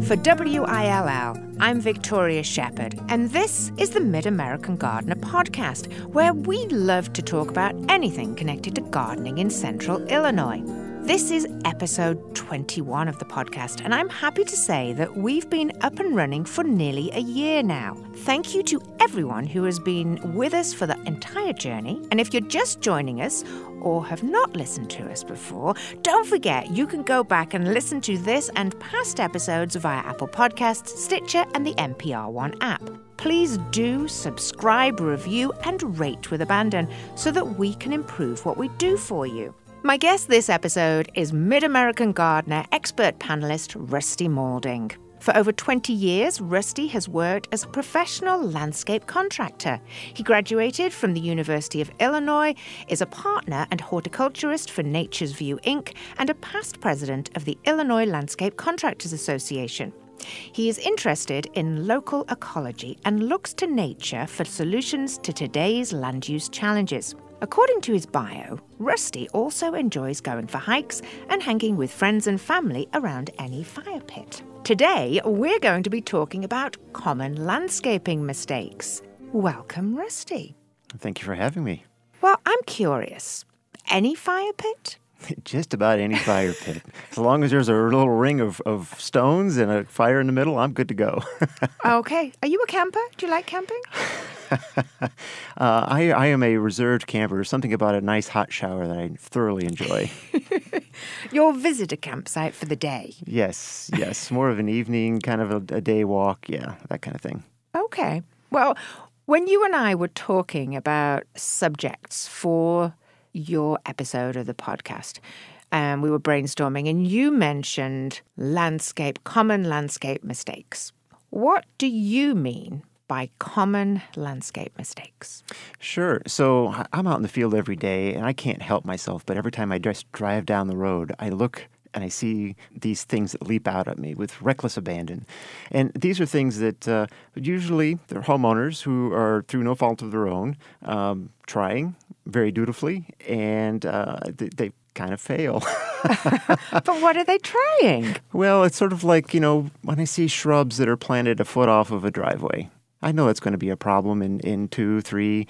For WILL, I'm Victoria Shepherd, and this is the Mid-American Gardener podcast, where we love to talk about anything connected to gardening in central Illinois. This is episode 21 of the podcast, and I'm happy to say that we've been up and running for nearly a year now. Thank you to everyone who has been with us for the entire journey. And if you're just joining us or have not listened to us before, don't forget you can go back and listen to this and past episodes via Apple Podcasts, Stitcher, and the NPR One app. Please do subscribe, review, and rate with abandon so that we can improve what we do for you. My guest this episode is Mid-American Gardener expert panelist Rusty Maulding. For over 20 years, Rusty has worked as a professional landscape contractor. He graduated from the University of Illinois, is a partner and horticulturist for Nature's View, Inc., and a past president of the Illinois Landscape Contractors Association. He is interested in local ecology and looks to nature for solutions to today's land use challenges. According to his bio, Rusty also enjoys going for hikes and hanging with friends and family around any fire pit. Today, we're going to be talking about common landscaping mistakes. Welcome, Rusty. Thank you for having me. Well, I'm curious. Any fire pit? Just about any fire pit. As long as there's a little ring of stones and a fire in the middle, I'm good to go. Okay. Are you a camper? Do you like camping? I am a reserved camper. Something about a nice hot shower that I thoroughly enjoy. You'll visit a campsite for the day? Yes. More of an evening, kind of a day walk. Yeah, that kind of thing. Okay. Well, when you and I were talking about subjects for your episode of the podcast, we were brainstorming, and you mentioned common landscape mistakes. What do you mean by common landscape mistakes? Sure. So I'm out in the field every day, and I can't help myself, but every time I just drive down the road, I look and I see these things that leap out at me with reckless abandon. And these are things that usually they're homeowners who are, through no fault of their own, trying very dutifully, and they kind of fail. But what are they trying? Well, it's sort of like, when I see shrubs that are planted a foot off of a driveway, I know that's going to be a problem in 2, 3,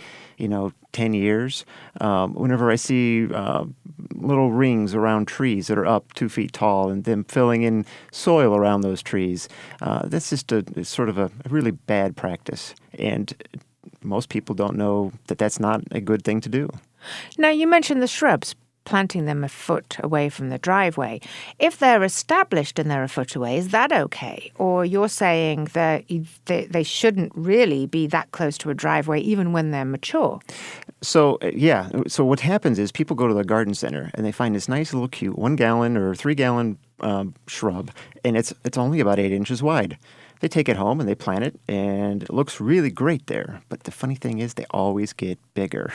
10 years. Whenever I see little rings around trees that are up 2 feet tall and them filling in soil around those trees, that's just sort of a really bad practice. And most people don't know that that's not a good thing to do. Now, you mentioned the shrubs, planting them a foot away from the driveway. If they're established and they're a foot away, is that okay? Or you're saying that they shouldn't really be that close to a driveway even when they're mature? So, yeah. So what happens is people go to the garden center and they find this nice little cute 1 gallon or 3 gallon shrub, and it's only about 8 inches wide. They take it home and they plant it, and it looks really great there. But the funny thing is they always get bigger.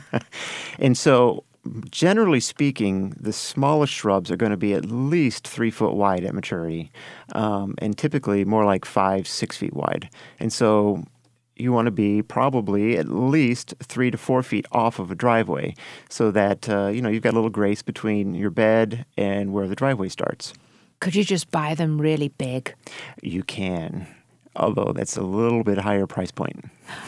And so, generally speaking, the smallest shrubs are going to be at least 3 foot wide at maturity, and typically more like 5, 6 feet wide. And so you want to be probably at least 3 to 4 feet off of a driveway so that, you've got a little grace between your bed and where the driveway starts. Could you just buy them really big? You can, although that's a little bit higher price point.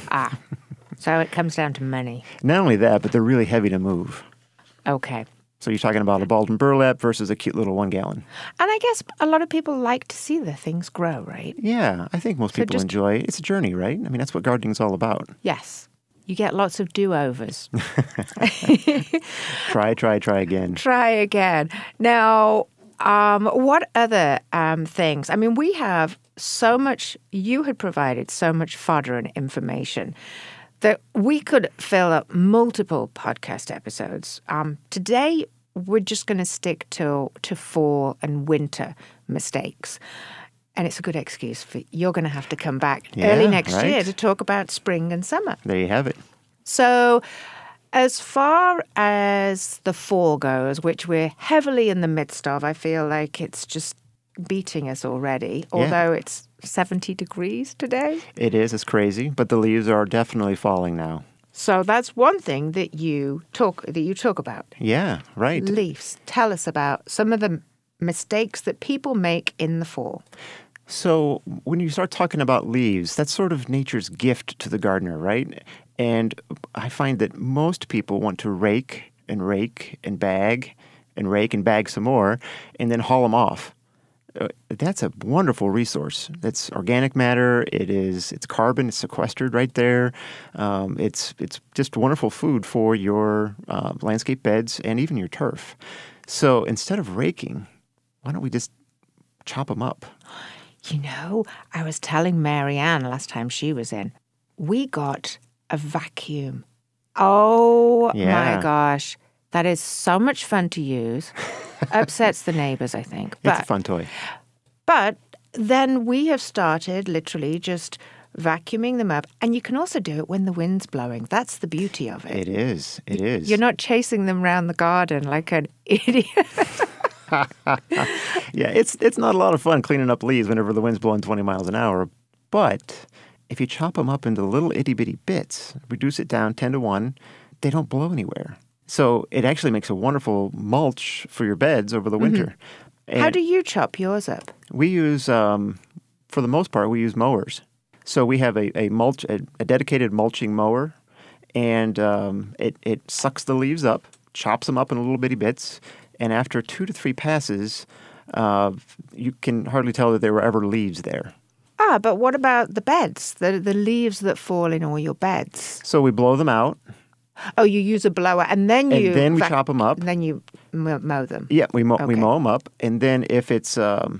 So it comes down to money. Not only that, but they're really heavy to move. Okay. So you're talking about a Baldwin burlap versus a cute little 1 gallon. And I guess a lot of people like to see the things grow, right? Yeah, I think most people enjoy it. It's a journey, right? I mean, that's what gardening's all about. Yes. You get lots of do-overs. Try again. Try again. Now, what other things? I mean, we have so much, you had provided so much fodder and information that we could fill up multiple podcast episodes. Today, we're just going to stick to fall and winter mistakes. And it's a good excuse for you're going to have to come back early next year to talk about spring and summer. There you have it. So as far as the fall goes, which we're heavily in the midst of, I feel like it's just beating us already, although it's 70 degrees today. It is. It's crazy. But the leaves are definitely falling now. So that's one thing that you talk about. Yeah, right. Leaves. Tell us about some of the mistakes that people make in the fall. So when you start talking about leaves, that's sort of nature's gift to the gardener, right? And I find that most people want to rake and rake and bag and rake and bag some more and then haul them off. That's a wonderful resource. That's organic matter. It's carbon. It's sequestered right there. It's just wonderful food for your landscape beds and even your turf. So instead of raking, why don't we just chop them up? You know, I was telling Marianne last time she was in, we got a vacuum. Oh Yeah. my gosh. That is so much fun to use. Upsets the neighbors, I think. It's a fun toy. But then we have started literally just vacuuming them up. And you can also do it when the wind's blowing. That's the beauty of it. It is. It is. You're not chasing them around the garden like an idiot. Yeah, it's not a lot of fun cleaning up leaves whenever the wind's blowing 20 miles an hour. But if you chop them up into little itty-bitty bits, reduce it down 10 to 1, they don't blow anywhere. So it actually makes a wonderful mulch for your beds over the winter. How do you chop yours up? We use, for the most part, we use mowers. So we have a dedicated mulching mower, and it sucks the leaves up, chops them up in little bitty bits, and after 2 to 3 passes, you can hardly tell that there were ever leaves there. Ah, but what about the beds, the leaves that fall in all your beds? So we blow them out. Oh, you use a blower and then we chop them up. And then you mow them. Yeah, we mow them up, and then if there's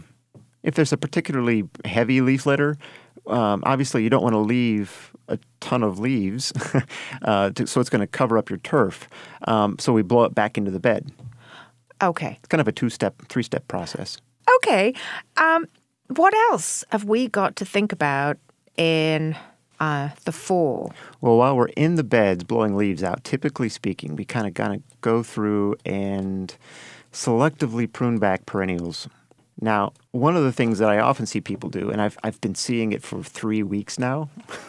a particularly heavy leaf litter, obviously you don't want to leave a ton of leaves, so it's going to cover up your turf. So we blow it back into the bed. Okay. It's kind of a 3-step process. Okay. What else have we got to think about in the fall? Well, while we're in the beds blowing leaves out, typically speaking, we kind of go through and selectively prune back perennials. Now, one of the things that I often see people do, and I've been seeing it for 3 weeks now,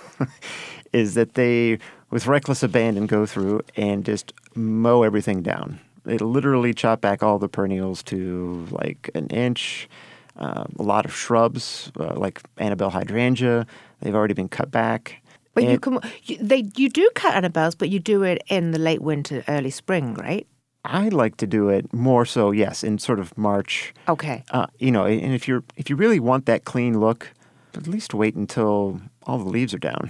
is that they, with reckless abandon, go through and just mow everything down. They literally chop back all the perennials to like an inch. A lot of shrubs, like Annabelle hydrangea, they've already been cut back. But you do cut Annabelles, but you do it in the late winter, early spring, right? I like to do it more so, yes, in sort of March. Okay. And if you really want that clean look, at least wait until all the leaves are down.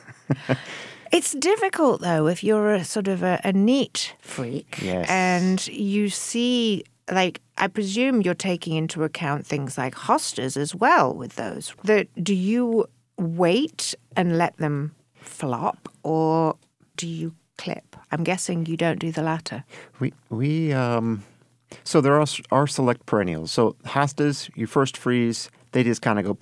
It's difficult, though, if you're a sort of a neat freak. Yes. And you see, like, I presume you're taking into account things like hostas as well with those. Do you wait and let them flop, or do you clip? I'm guessing you don't do the latter. So there are select perennials. So hostas, you first freeze, they just kind of go...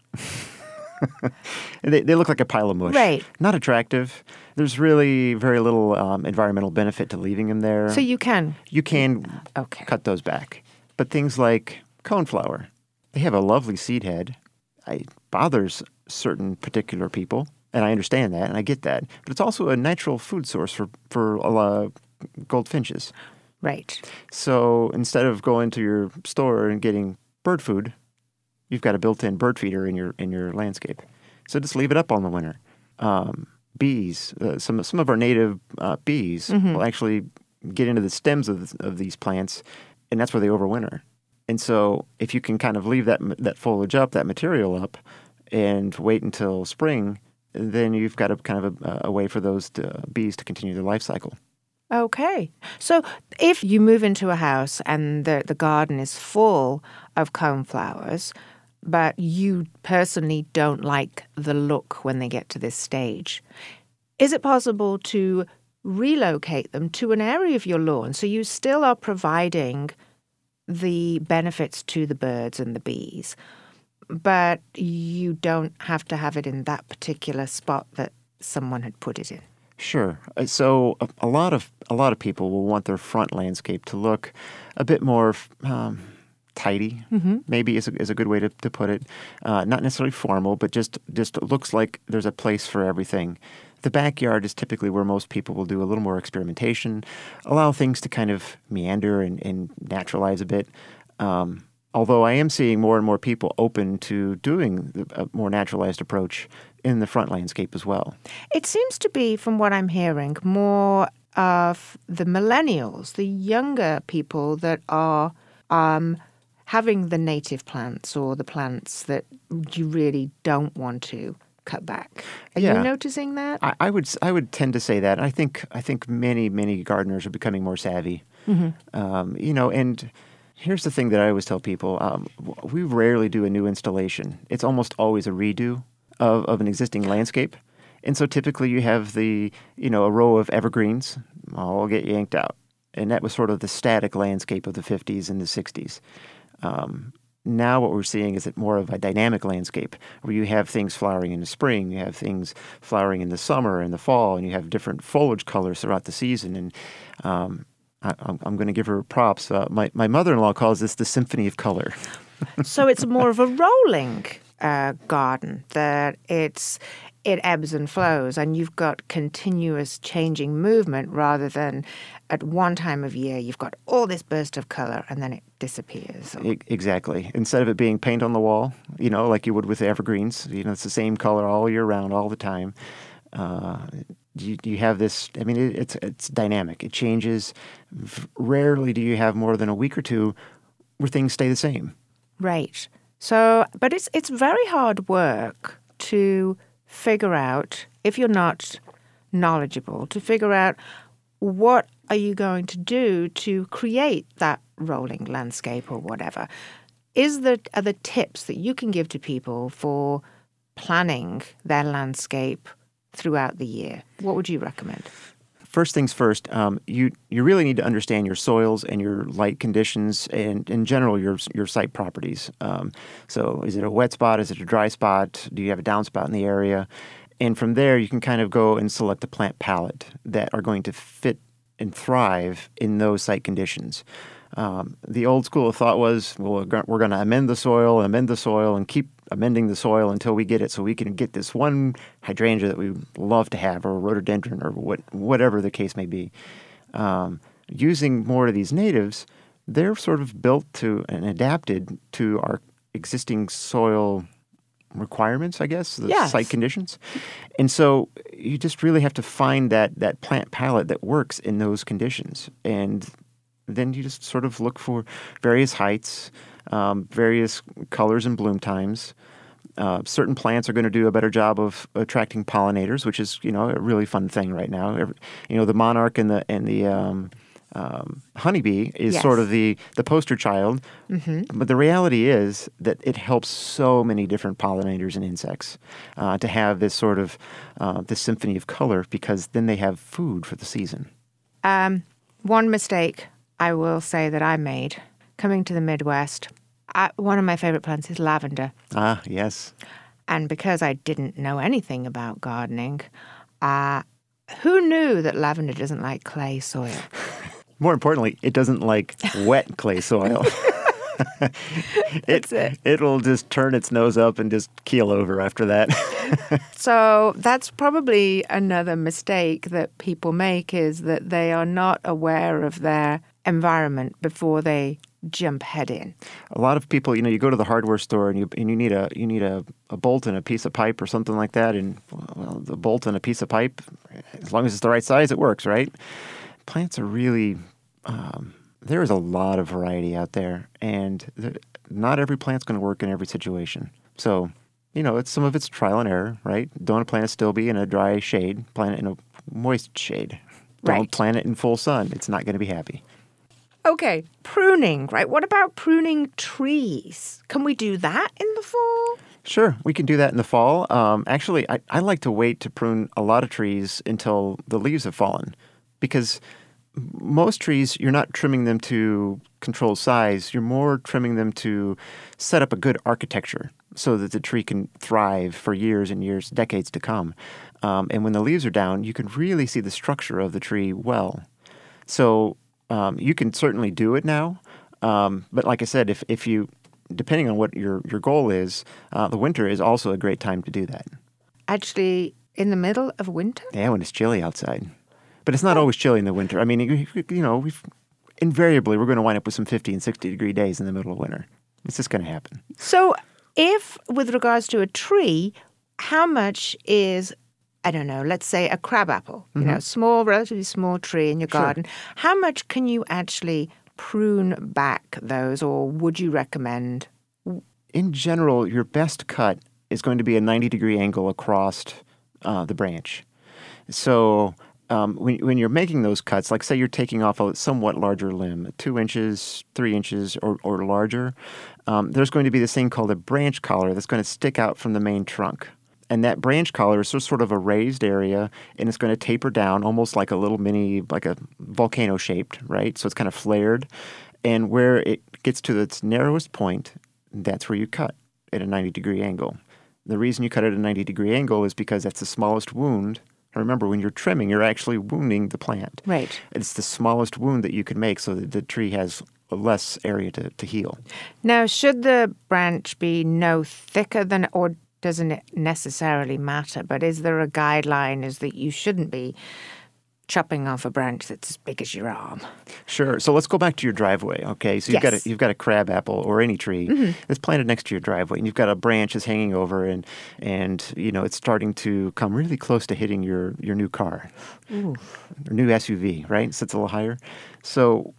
And they look like a pile of mush. Right. Not attractive. There's really very little environmental benefit to leaving them there. So you can? You can cut those back. But things like coneflower, they have a lovely seed head. It bothers certain particular people, and I understand that, and I get that. But it's also a natural food source for goldfinches. Right. So instead of going to your store and getting bird food, you've got a built-in bird feeder in your landscape. So just leave it up all the winter. Bees, some of our native bees will actually get into the stems of these plants, and that's where they overwinter. And so if you can kind of leave that foliage up, that material up, and wait until spring, then you've got a way for those bees to continue their life cycle. Okay. So if you move into a house and the garden is full of coneflowers, but you personally don't like the look when they get to this stage, is it possible to relocate them to an area of your lawn so you still are providing the benefits to the birds and the bees, but you don't have to have it in that particular spot that someone had put it in? Sure. So a lot of people will want their front landscape to look a bit more tidy. Maybe is a good way to put it. Not necessarily formal, but just looks like there's a place for everything. The backyard is typically where most people will do a little more experimentation, allow things to kind of meander and naturalize a bit. Although I am seeing more and more people open to doing a more naturalized approach in the front landscape as well. It seems to be, from what I'm hearing, more of the millennials, the younger people that are having the native plants or the plants that you really don't want to cut back. Are you noticing that? I would tend to say that. I think many gardeners are becoming more savvy. And here's the thing that I always tell people: we rarely do a new installation. It's almost always a redo of an existing landscape, and so typically you have a row of evergreens all get yanked out, and that was sort of the static landscape of the 50s and the 60s. Now what we're seeing is more of a dynamic landscape where you have things flowering in the spring, you have things flowering in the summer and the fall, and you have different foliage colors throughout the season. And I'm going to give her props. My mother-in-law calls this the symphony of color. So it's more of a rolling garden, that it ebbs and flows, and you've got continuous changing movement rather than at one time of year you've got all this burst of color and then it disappears. Exactly. Instead of it being paint on the wall, like you would with evergreens, it's the same color all year round, all the time. You have this. I mean, it's dynamic. It changes. Rarely do you have more than a week or two where things stay the same. Right. So, but it's very hard work to figure out, if you're not knowledgeable, to figure out what are you going to do to create that rolling landscape or whatever. Are there tips that you can give to people for planning their landscape throughout the year? What would you recommend? First things first, you really need to understand your soils and your light conditions and, in general, your site properties. So is it a wet spot? Is it a dry spot? Do you have a downspout in the area? And from there, you can kind of go and select a plant palette that are going to fit and thrive in those site conditions. The old school of thought was, well, we're going to amend the soil, and keep amending the soil until we get it so we can get this one hydrangea that we love to have, or a rhododendron, or whatever the case may be. Using more of these natives, they're sort of built to and adapted to our existing soil requirements, I guess, the site conditions. And so you just really have to find that plant palette that works in those conditions. And then you just sort of look for various heights, various colors and bloom times. Certain plants are going to do a better job of attracting pollinators, which is, a really fun thing right now. The monarch and the honeybee is sort of the poster child. Mm-hmm. But the reality is that it helps so many different pollinators and insects to have this sort of this symphony of color, because then they have food for the season. One mistake I will say that I made coming to the Midwest, one of my favorite plants is lavender. Ah, yes. And because I didn't know anything about gardening, who knew that lavender doesn't like clay soil? More importantly, it doesn't like wet clay soil. It'll just turn its nose up and just keel over after that. So that's probably another mistake that people make, is that they are not aware of their environment before they jump head in. A lot of people, you go to the hardware store and you need a bolt and a piece of pipe or something like that, and the bolt and a piece of pipe, as long as it's the right size, it works, right? Plants are really there is a lot of variety out there, and not every plant's going to work in every situation. So, some of it's trial and error, right? Don't plant a stilby in a dry shade. Plant it in a moist shade. Don't plant it in full sun. It's not going to be happy. Okay, pruning, right? What about pruning trees? Can we do that in the fall? Sure, we can do that in the fall. Actually, I like to wait to prune a lot of trees until the leaves have fallen, because most trees, you're not trimming them to control size. You're more trimming them to set up a good architecture so that the tree can thrive for years and years, decades to come. And when the leaves are down, you can really see the structure of the tree well. So you can certainly do it now. But like I said, if you, depending on what your goal is, the winter is also a great time to do that. Actually, in the middle of winter? Yeah, when it's chilly outside. But it's not always chilly in the winter. I mean, invariably, we're going to wind up with some 50 and 60 degree days in the middle of winter. It's just going to happen. So if, with regards to a tree, how much is, I don't know, let's say a crabapple, small, relatively small tree in your garden, how much can you actually prune back those, or would you recommend? In general, your best cut is going to be a 90-degree angle across the branch. So when you're making those cuts, like say you're taking off a somewhat larger limb, 2 inches, 3 inches, or larger, there's going to be this thing called a branch collar that's going to stick out from the main trunk. And that branch collar is sort of a raised area, and it's going to taper down almost like a little mini, like a volcano shaped, right? So it's kind of flared. And where it gets to its narrowest point, that's where you cut at a 90-degree angle. The reason you cut at a 90-degree angle is because that's the smallest wound. Remember, when you're trimming, you're actually wounding the plant. Right. It's the smallest wound that you can make so that the tree has less area to heal. Now, should the branch be no thicker than, or doesn't it necessarily matter, but is there a guideline is that you shouldn't be chopping off a branch that's as big as your arm? Sure. So let's go back to your driveway, okay? So you've got a crab apple or any tree that's planted next to your driveway, and you've got a branch that's hanging over, and it's starting to come really close to hitting your new car, or new SUV, right? It sits a little higher. So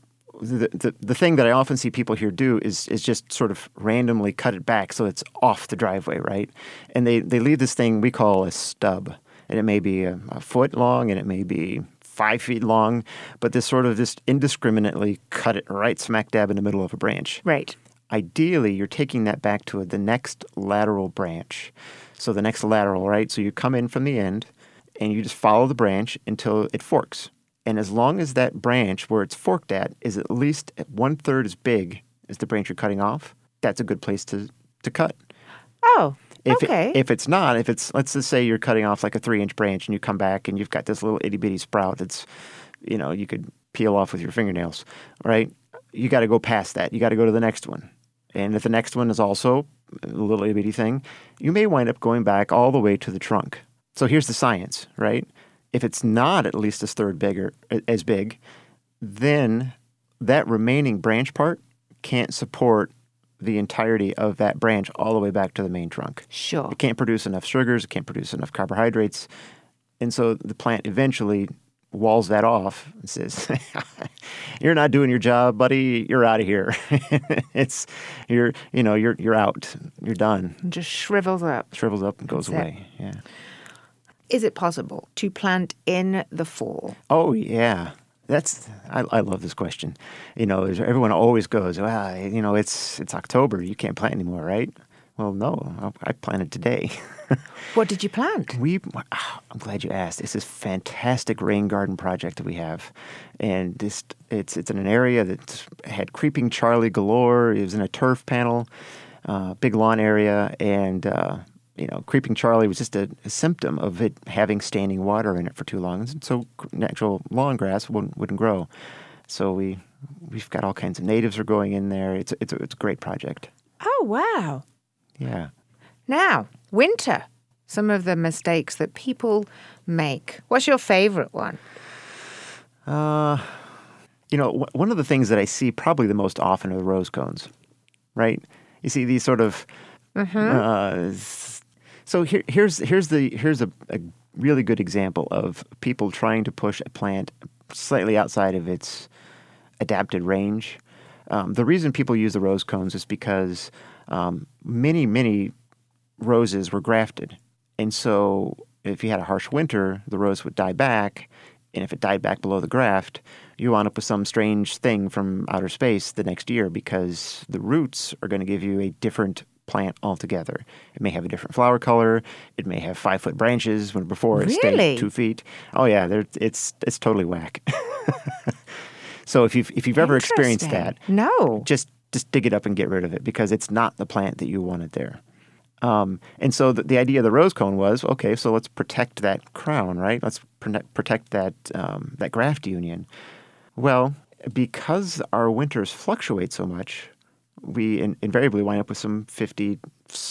the thing that I often see people here do is just sort of randomly cut it back so it's off the driveway, right? And they leave this thing we call a stub, and it may be a foot long, and it may be 5 feet long, but this sort of just indiscriminately cut it right smack dab in the middle of a branch. Right. Ideally, you're taking that back to the next lateral branch. So the next lateral, right? So you come in from the end, and you just follow the branch until it forks. And as long as that branch where it's forked at is at least 1/3 as big as the branch you're cutting off, that's a good place to cut. Oh, okay. If it's not, let's just say you're cutting off like a 3-inch branch and you come back and you've got this little itty bitty sprout that's, you could peel off with your fingernails, right? You got to go past that. You got to go to the next one. And if the next one is also a little itty bitty thing, you may wind up going back all the way to the trunk. So here's the science, right? If it's not at least as big, then that remaining branch part can't support the entirety of that branch all the way back to the main trunk. Sure. It can't produce enough sugars. It can't produce enough carbohydrates. And so the plant eventually walls that off and says, "You're not doing your job, buddy. You're out of here." You're out. You're done. It just shrivels up. Shrivels up and goes away. Yeah. Is it possible to plant in the fall? Oh, yeah. I love this question. Everyone always goes, "Well, it's October. You can't plant anymore, right?" Well, no, I planted today. What did you plant? I'm glad you asked. It's this fantastic rain garden project that we have. And it's in an area that had creeping Charlie galore. It was in a turf panel, big lawn area, and creeping Charlie was just a symptom of it having standing water in it for too long. And so natural lawn grass wouldn't grow. So we've got all kinds of natives are going in there. It's a great project. Oh, wow. Yeah. Now, winter. Some of the mistakes that people make. What's your favorite one? One of the things that I see probably the most often are the rose cones, right? You see these sort of... So here's a really good example of people trying to push a plant slightly outside of its adapted range. The reason people use the rose cones is because many roses were grafted. And so if you had a harsh winter, the rose would die back. And if it died back below the graft, you wound up with some strange thing from outer space the next year because the roots are going to give you a different plant altogether. It may have a different flower color. It may have 5-foot branches when before it stayed 2 feet. Oh yeah, it's totally whack. So if you've ever experienced that, no, just dig it up and get rid of it because it's not the plant that you wanted there. And so the idea of the rose cone was, okay, so let's protect that crown, right? Let's protect that graft union. Well, because our winters fluctuate so much, we invariably wind up with some 50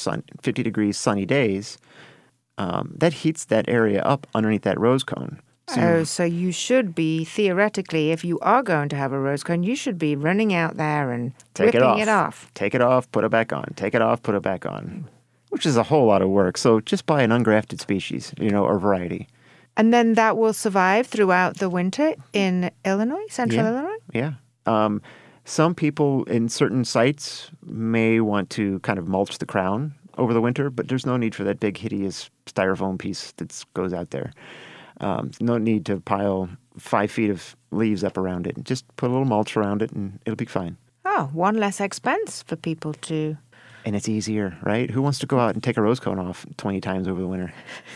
degrees sunny days. That heats that area up underneath that rose cone. Oh, so you should be, theoretically, if you are going to have a rose cone, you should be running out there and ripping it off. Take it off, put it back on. Take it off, put it back on. Which is a whole lot of work. So just buy an ungrafted species, or variety. And then that will survive throughout the winter in Illinois, central Illinois? Yeah. Some people in certain sites may want to kind of mulch the crown over the winter, but there's no need for that big, hideous styrofoam piece that goes out there. No need to pile 5 feet of leaves up around it. Just put a little mulch around it and it'll be fine. Oh, one less expense for people to... And it's easier, right? Who wants to go out and take a rose cone off 20 times over the winter?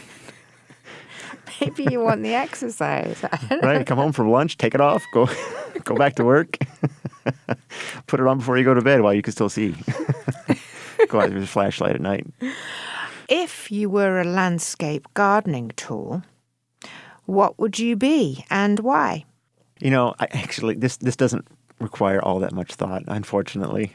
Maybe you want the exercise. Right? Come home from lunch, take it off, go back to work. Put it on before you go to bed while you can still see. Go out with a flashlight at night. If you were a landscape gardening tool, what would you be and why? This doesn't require all that much thought, unfortunately.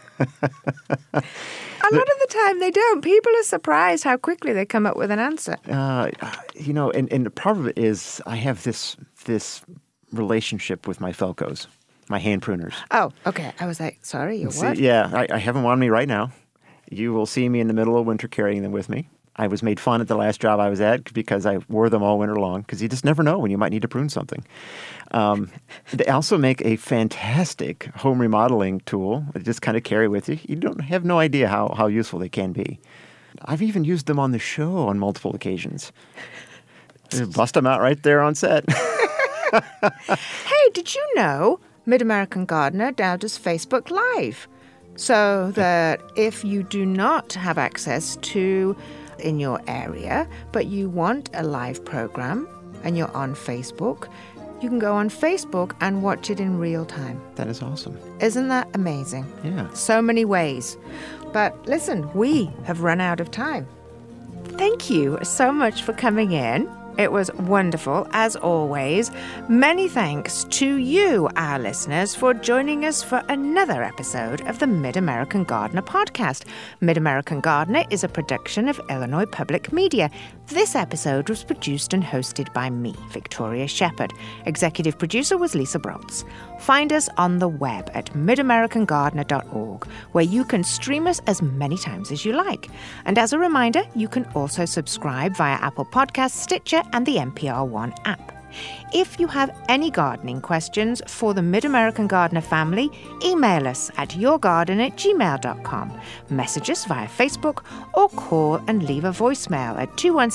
A lot of the time they don't. People are surprised how quickly they come up with an answer. And the part of it is I have this relationship with my Felcos, my hand pruners. Oh, okay. I was like, sorry, what? Yeah, I have them on me right now. You will see me in the middle of winter carrying them with me. I was made fun at the last job I was at because I wore them all winter long because you just never know when you might need to prune something. They also make a fantastic home remodeling tool. They just kind of carry with you. You don't have no idea how useful they can be. I've even used them on the show on multiple occasions. Bust them out right there on set. Hey, did you know Mid-American Gardener now does Facebook Live? So that if you do not have access to in your area, but you want a live program and you're on Facebook, you can go on Facebook and watch it in real time. That is awesome. Isn't that amazing? Yeah. So many ways. But listen, we have run out of time. Thank you so much for coming in. It was wonderful, as always. Many thanks to you, our listeners, for joining us for another episode of the Mid-American Gardener podcast. Mid-American Gardener is a production of Illinois Public Media. This episode was produced and hosted by me, Victoria Shepherd. Executive producer was Lisa Broltz. Find us on the web at midamericangardener.org, where you can stream us as many times as you like. And as a reminder, you can also subscribe via Apple Podcasts, Stitcher, and the NPR One app. If you have any gardening questions for the Mid-American Gardener family, email us at yourgarden@gmail.com, message us via Facebook, or call and leave a voicemail at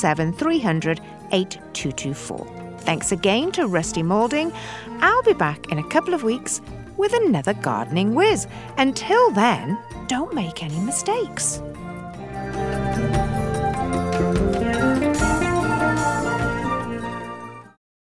217-300-8224. Thanks again to Rusty Moulding. I'll be back in a couple of weeks with another gardening whiz. Until then, don't make any mistakes.